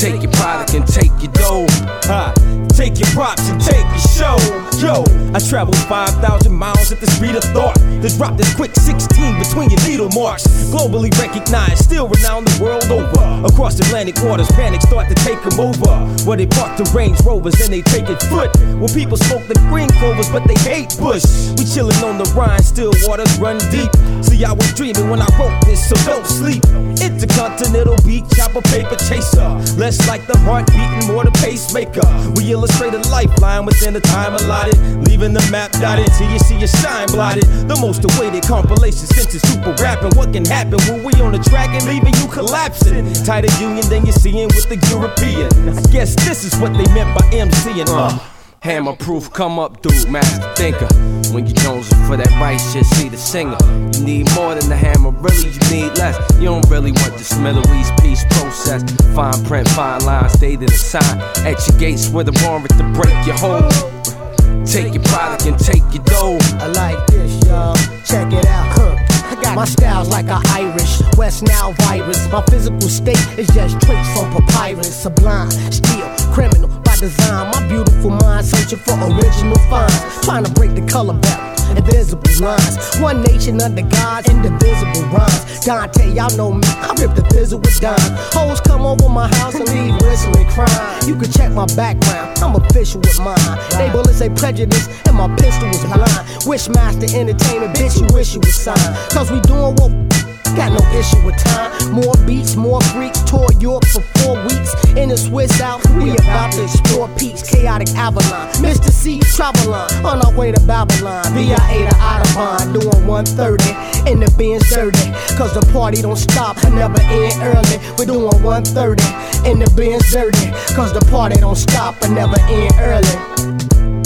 Take your product and take your dough. Take your props and take your show. Yo, I traveled 5,000 miles at the speed of thought. Just drop this quick 16 between your needle marks. Globally recognized, still renowned the world over. Across Atlantic waters, panic start to take them over. Where they park the Range Rovers and they take it foot. Where people smoke the green clovers but they hate Bush. We chillin' on the Rhine, still waters run deep. See, I was dreaming when I wrote this, so don't sleep. Intercontinental beat, chopper, paper chaser. Less like the heart beating, more the pacemaker. We illustrate a lifeline within the time allotted, leaving the map dotted till you see your shine blotted. The most awaited compilation since it's super rapping. What can happen when we on the track and leaving you collapsing? Tighter union than you're seeing with the European. I guess this is what they meant by MCing. Hammer proof, come up, dude, master thinker. When you jonesing for that right shit, see the singer. You need more than the hammer, really you need less. You don't really want this Middle East peace process. Fine print, fine lines, stated a sign at your gates with a warrant to break your hold. Take your product and take your dough. I like this, y'all. Check it out. My style's like an Irish West Nile virus. My physical state is just traits on papyrus. Sublime, still criminal by design. My beautiful mind searching for original finds. Trying to break the color barrier, invisible lines. One nation under God's indivisible rhymes. Dante, y'all know me, I rip the fizzle with dime. Hoes come over my house and leave whistling crime. You can check my background, I'm official with mine. They bullets say prejudice and my pistol was blind. Wishmaster Entertainment, bitch, you wish you was signed. Cause we doing what got no issue with time. More beats, more freaks. Tour Europe for 4 weeks. In the Swiss Alps, we about to explore peaks. Chaotic Avalon, Mr. C, travel on our way to Babylon. VIA to Audubon, doing 130 in the Benz dirty. Cause the party don't stop, I never end early. We're doing 130 in the Benz dirty. Cause the party don't stop, I never end early.